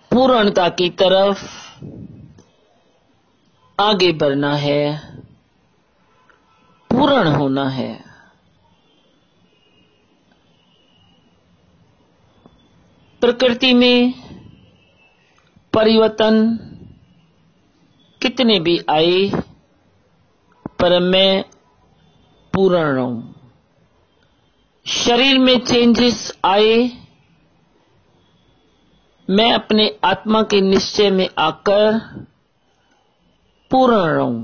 पूर्णता की तरफ आगे बढ़ना है, पूर्ण होना है। प्रकृति में परिवर्तन कितने भी आए, पर मैं पूर्ण रहूं। शरीर में चेंजेस आए, मैं अपने आत्मा के निश्चय में आकर पूर्ण रहूं।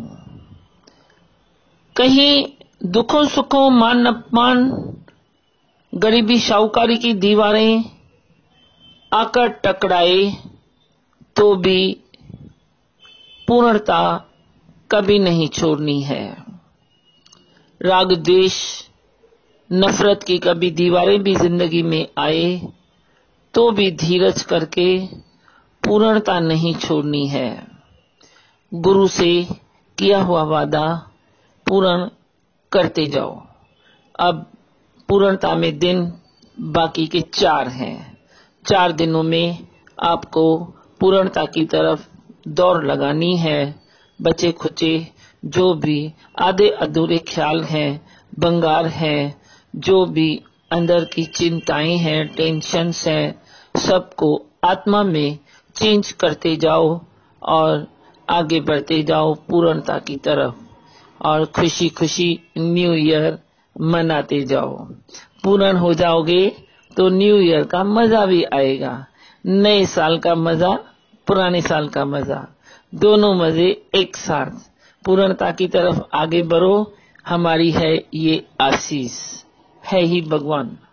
कहीं दुखों सुखों, मान अपमान, गरीबी साहूकारी की दीवारें आकर टकराए तो भी पूर्णता कभी नहीं छोड़नी है। राग द्वेष नफरत की कभी दीवारें भी जिंदगी में आए तो भी धीरज करके पूर्णता नहीं छोड़नी है। गुरु से किया हुआ वादा पूर्ण करते जाओ। अब पूर्णता में दिन बाकी के 4 हैं। 4 दिनों में आपको पूर्णता की तरफ दौड़ लगानी है। बचे खुचे जो भी आधे अधूरे ख्याल हैं, बंगार हैं, जो भी अंदर की चिंताएं हैं, टेंशन्स हैं, सबको आत्मा में चेंज करते जाओ और आगे बढ़ते जाओ पूर्णता की तरफ, और खुशी खुशी न्यू ईयर मनाते जाओ। पूर्ण हो जाओगे तो न्यू ईयर का मजा भी आएगा। नए साल का मजा, पुराने साल का मजा, दोनों मजे एक साथ। पूर्णता की तरफ आगे बढ़ो, हमारी है ये आशीष, है ही भगवान।